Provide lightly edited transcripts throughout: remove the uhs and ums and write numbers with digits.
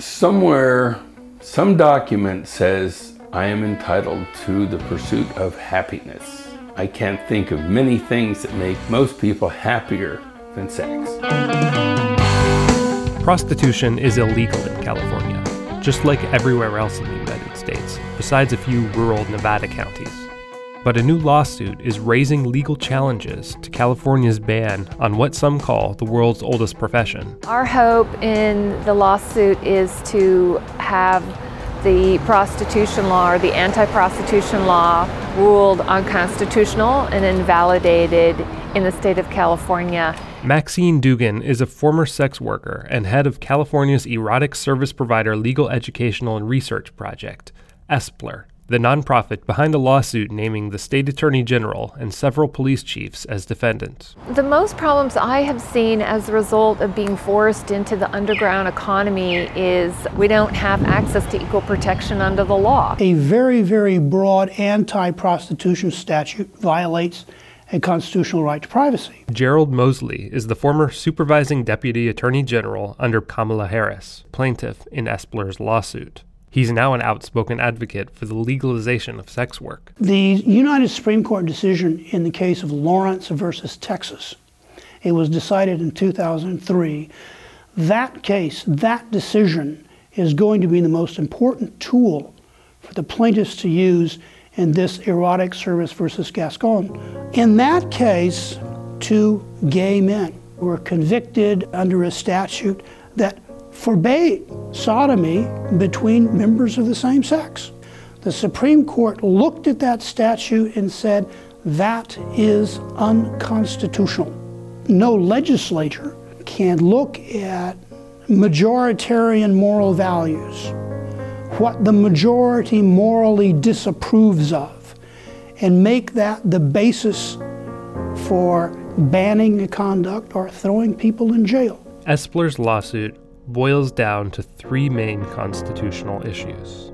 Somewhere, some document says I am entitled to the pursuit of happiness. I can't think of many things that make most people happier than sex. Prostitution is illegal in California, just like everywhere else in the United States, besides a few rural Nevada counties. But a new lawsuit is raising legal challenges to California's ban on what some call the world's oldest profession. Our hope in the lawsuit is to have the prostitution law or the anti-prostitution law ruled unconstitutional and invalidated in the state of California. Maxine Dugan is a former sex worker and head of California's erotic service provider legal educational and research project, ESPLR, the nonprofit behind the lawsuit naming the state attorney general and several police chiefs as defendants. The most problems I have seen as a result of being forced into the underground economy is we don't have access to equal protection under the law. A very, very broad anti-prostitution statute violates a constitutional right to privacy. Gerald Mosley is the former supervising deputy attorney general under Kamala Harris, plaintiff in ESPLR's lawsuit. He's now an outspoken advocate for the legalization of sex work. The United Supreme Court decision in the case of Lawrence versus Texas, it was decided in 2003. That case, that decision is going to be the most important tool for the plaintiffs to use in this erotic service versus Gascon. In that case, 2 gay men were convicted under a statute that forbade sodomy between members of the same sex. The Supreme Court looked at that statute and said, that is unconstitutional. No legislature can look at majoritarian moral values, what the majority morally disapproves of, and make that the basis for banning a conduct or throwing people in jail. ESPLR's lawsuit boils down to 3 main constitutional issues.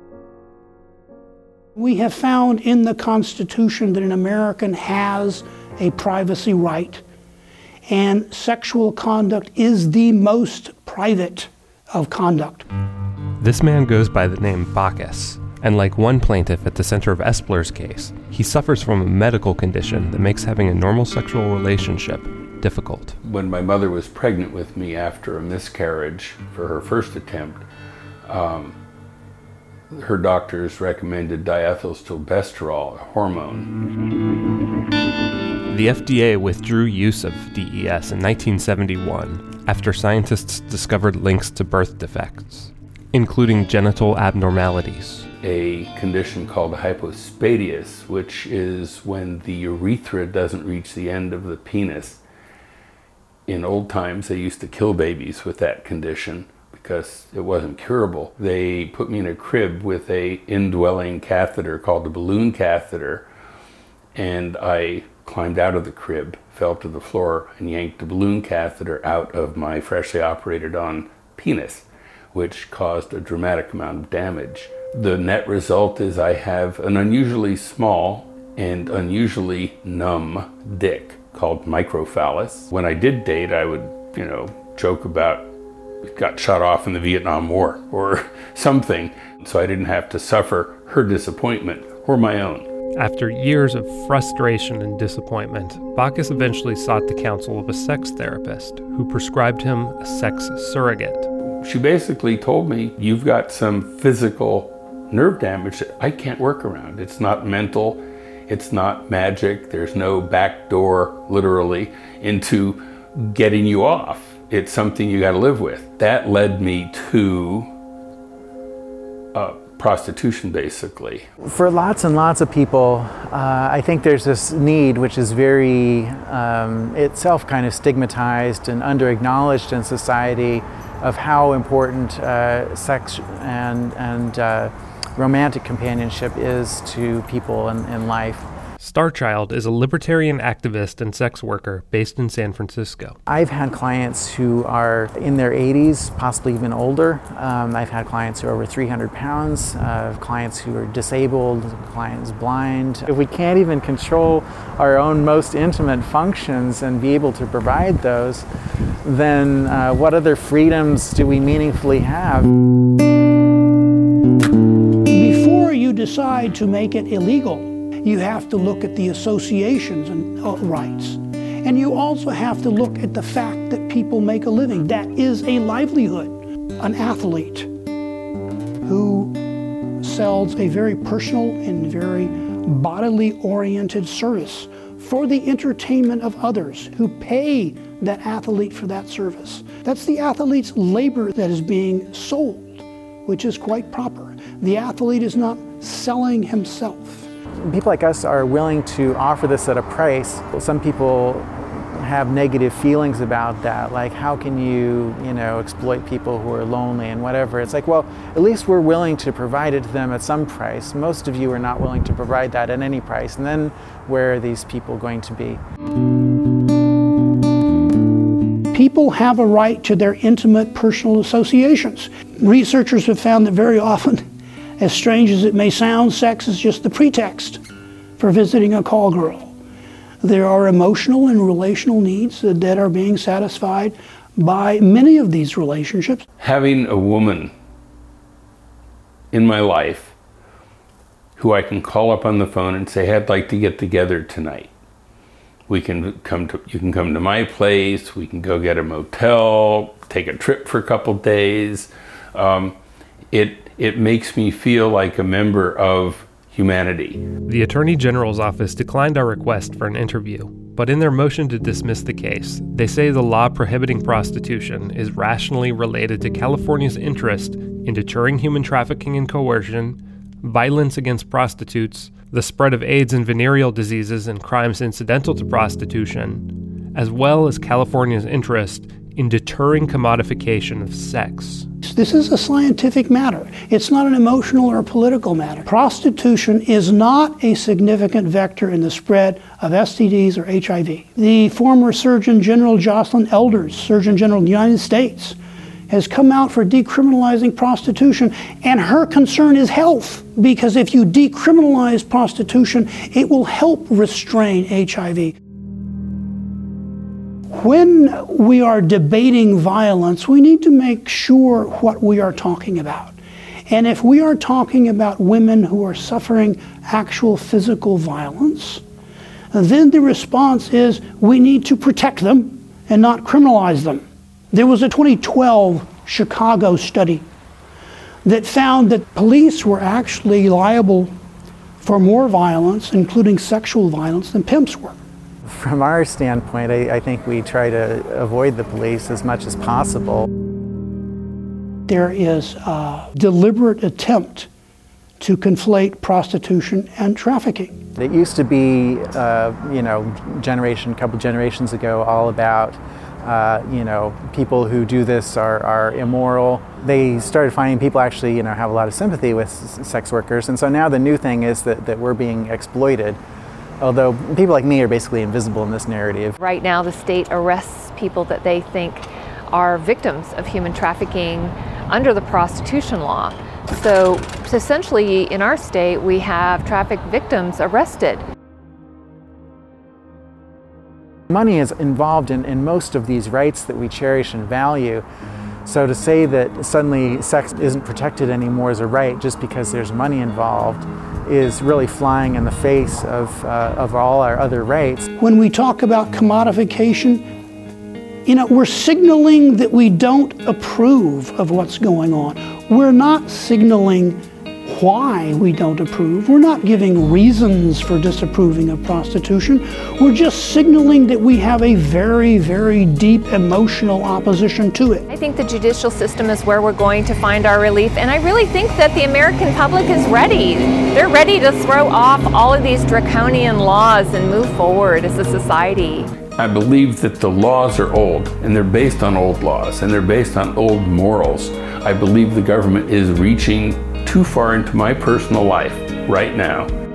We have found in the Constitution that an American has a privacy right, and sexual conduct is the most private of conduct. This man goes by the name Bacchus, and like one plaintiff at the center of ESPLR's case, he suffers from a medical condition that makes having a normal sexual relationship difficult. When my mother was pregnant with me after a miscarriage for her first attempt, her doctors recommended diethylstilbestrol, a hormone. The FDA withdrew use of DES in 1971 after scientists discovered links to birth defects, including genital abnormalities. A condition called hypospadias, which is when the urethra doesn't reach the end of the penis. In old times, they used to kill babies with that condition because it wasn't curable. They put me in a crib with a indwelling catheter called the balloon catheter, and I climbed out of the crib, fell to the floor, and yanked the balloon catheter out of my freshly operated on penis, which caused a dramatic amount of damage. The net result is I have an unusually small and unusually numb dick called microphallus. When I did date, I would, joke about got shot off in the Vietnam War or something, so I didn't have to suffer her disappointment or my own. After years of frustration and disappointment, Bacchus eventually sought the counsel of a sex therapist who prescribed him a sex surrogate. She basically told me, you've got some physical nerve damage that I can't work around. It's not mental. It's not magic. There's no back door, literally, into getting you off. It's something you got to live with. That led me to prostitution, basically. For lots and lots of people, I think there's this need, which is very itself kind of stigmatized and under-acknowledged in society, of how important sex and romantic companionship is to people in life. Starchild is a libertarian activist and sex worker based in San Francisco. I've had clients who are in their 80s, possibly even older. I've had clients who are over 300 pounds, clients who are disabled, clients blind. If we can't even control our own most intimate functions and be able to provide those, then what other freedoms do we meaningfully have? Before you decide to make it illegal, you have to look at the associations and rights. And you also have to look at the fact that people make a living. That is a livelihood. An athlete who sells a very personal and very bodily oriented service for the entertainment of others who pay that athlete for that service. That's the athlete's labor that is being sold, which is quite proper. The athlete is not selling himself. People like us are willing to offer this at a price. Some people have negative feelings about that, like how can you exploit people who are lonely and whatever. It's like, well, at least we're willing to provide it to them at some price. Most of you are not willing to provide that at any price, and then where are these people going to be? People have a right to their intimate personal associations. Researchers have found that very often, as strange as it may sound, sex is just the pretext for visiting a call girl. There are emotional and relational needs that are being satisfied by many of these relationships. Having a woman in my life who I can call up on the phone and say, I'd like to get together tonight. You can come to my place, we can go get a motel, take a trip for a couple days. It makes me feel like a member of humanity. The Attorney General's office declined our request for an interview, but in their motion to dismiss the case, they say the law prohibiting prostitution is rationally related to California's interest in deterring human trafficking and coercion, violence against prostitutes, the spread of AIDS and venereal diseases and crimes incidental to prostitution, as well as California's interest in deterring commodification of sex. This is a scientific matter. It's not an emotional or political matter. Prostitution is not a significant vector in the spread of STDs or HIV. The former Surgeon General Jocelyn Elders, Surgeon General of the United States, has come out for decriminalizing prostitution, and her concern is health, because if you decriminalize prostitution, it will help restrain HIV. When we are debating violence, we need to make sure what we are talking about. And if we are talking about women who are suffering actual physical violence, then the response is we need to protect them and not criminalize them. There was a 2012 Chicago study that found that police were actually liable for more violence, including sexual violence, than pimps were. From our standpoint, I think we try to avoid the police as much as possible. There is a deliberate attempt to conflate prostitution and trafficking. It used to be, couple generations ago, all about, people who do this are immoral. They started finding people actually, have a lot of sympathy with sex workers, and so now the new thing is that we're being exploited. Although people like me are basically invisible in this narrative. Right now, the state arrests people that they think are victims of human trafficking under the prostitution law. So essentially, in our state, we have trafficked victims arrested. Money is involved in most of these rights that we cherish and value. So to say that suddenly sex isn't protected anymore as a right just because there's money involved is really flying in the face of all our other rights. When we talk about commodification, we're signaling that we don't approve of what's going on. We're not signaling why we don't approve. We're not giving reasons for disapproving of prostitution. We're just signaling that we have a very, very deep emotional opposition to it. I think the judicial system is where we're going to find our relief, and I really think that the American public is ready. They're ready to throw off all of these draconian laws and move forward as a society. I believe that the laws are old, and they're based on old laws, and they're based on old morals. I believe the government is reaching too far into my personal life right now